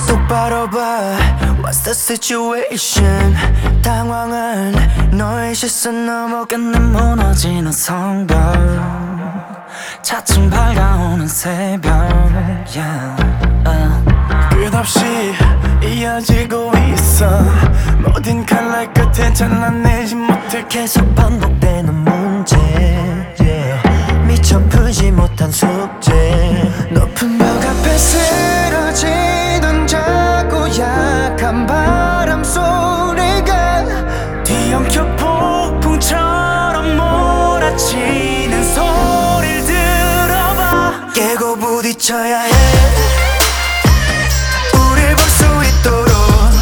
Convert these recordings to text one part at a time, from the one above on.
똑바로 봐, what's the situation? 당황한 너의 시선 넘어 끝내 무너지는 성벽, 차츰 밝아오는 새벽, 끝없이 이어지고 있어. 모든 칼날 끝에 잘라내지 못해 계속 반복되는 문제, 미처 풀지 못한 숙제. 높은 벽 앞에 쓰러지던 작고 약한 바람 소리가 뒤엉켜 폭풍처럼 몰아치는 소리를 들어봐. 깨고 부딪혀야 해, 우릴 볼 수 있도록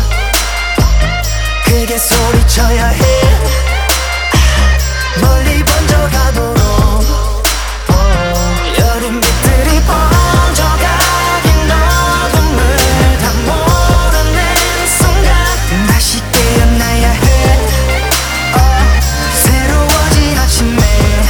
크게 소리쳐야 해, 멀리 번져가도록. 여린 빛들이 번져가긴 어둠을 다 몰아낸 순간 다시 깨어나야 해. 새로워진 아침에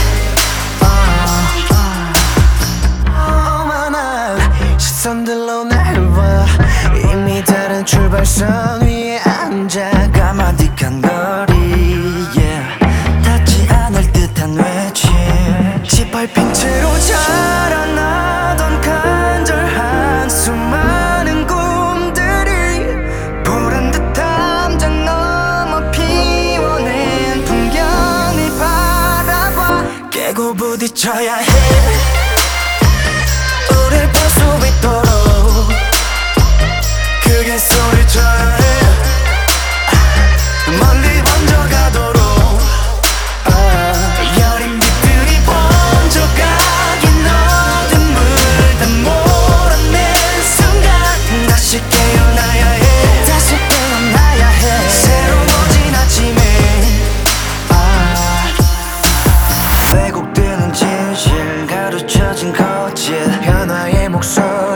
오만한 시선들로 날 봐. 이미 다른 출발선 위에 앉아 까마득한 거리, 닿지 않을 듯한 외침. 짓밟힌 채로 자라나던 간절한 수많은 꿈들이 보란 듯한 담장 넘어 피워낸 풍경을 바라봐. 깨고 부딪혀야 해, 우릴 볼 수 있도록 크게 소리쳐야 해, 멀리 번져가도록. 여린 빛들이 번져가긴 어둠을 다 몰아낸 순간 다시 깨어나야 해, 다시 깨어나야 해. 새로워진 아침에 왜곡되는 진실, 가르쳐진 거짓, 하나의 목소리